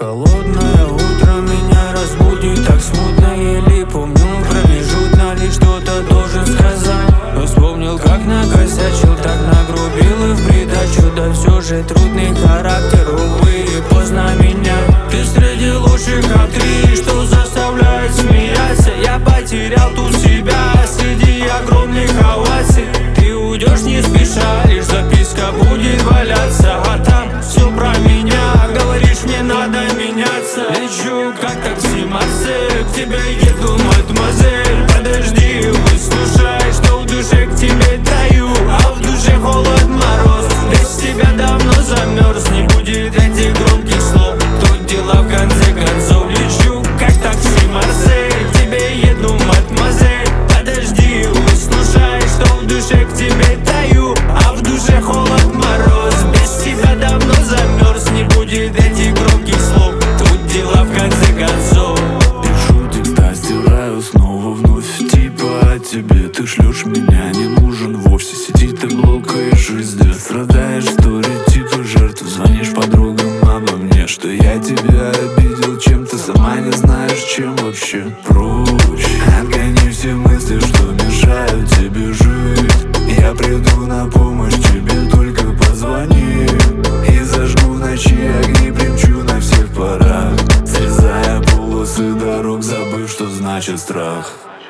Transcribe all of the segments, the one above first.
Холодное утро меня разбудит так смутно. Еле помню промежутно, лишь что-то должен сказать. Но вспомнил, как накосячил, так нагрубил и в придачу. Да все же трудный характер, увы, и поздно меня. Ты среди лучших актрис, что заставляет смеяться. Я потерял тут себя среди огромных оваций. Ты уйдешь не спеша, лишь записка будет валяться. А там все про меня, говоришь, мне надо меняться. Лечу как такси Марсель, к тебе еду, мадемуазель. Подожди, выслушай, что в душе к тебе таю. А в душе холод, мороз, без тебя давно замерз. Не будет этих громких слов, тут дела в конце концов. Лечу как такси Марсель, к тебе еду, мадемуазель. Подожди, выслушай, что в душе к тебе таю. А в душе холод, мороз, без тебя давно замерз. Не будет этих громких слов, тут дела в конце концов. Пишу текста, стираю снова вновь. Типа о тебе, ты шлешь меня, не нужен вовсе. Сети ты блокаешь везде, страдаешь, стори типа жертвы. Звонишь подругам обо мне, что я тебя обидел чем-то. Сама не знаешь, чем вообще. Прочь, отгони все мысли, что мешают тебе жить. Я приду на помощь тебе, только позвони. И зажгу в ночи огни, примчу на всех парах, срезая полосы дорог, забыв, что значит страх.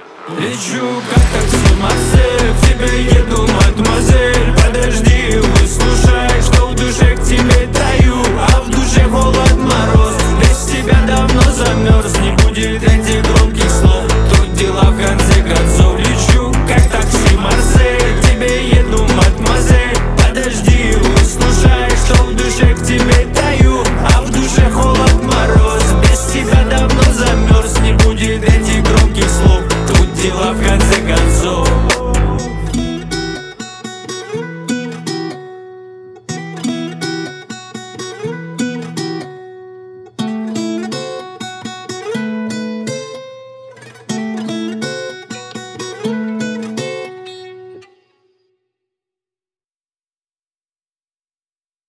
Лечу как такси Марсель, к тебе еду, мадемуазель. Подожди, выслушай, что в душе к тебе таю. А в душе холод, мороз, без тебя давно замерз. Не будет этих громких слов, тут дела в конце концов. Лечу как такси Марсель, к тебе еду, мадемуазель. Подожди, выслушай, что в душе к тебе таю. А в душе холод, мороз, без тебя давно замерз. Не будет этих громких слов, тут дела в конце концов.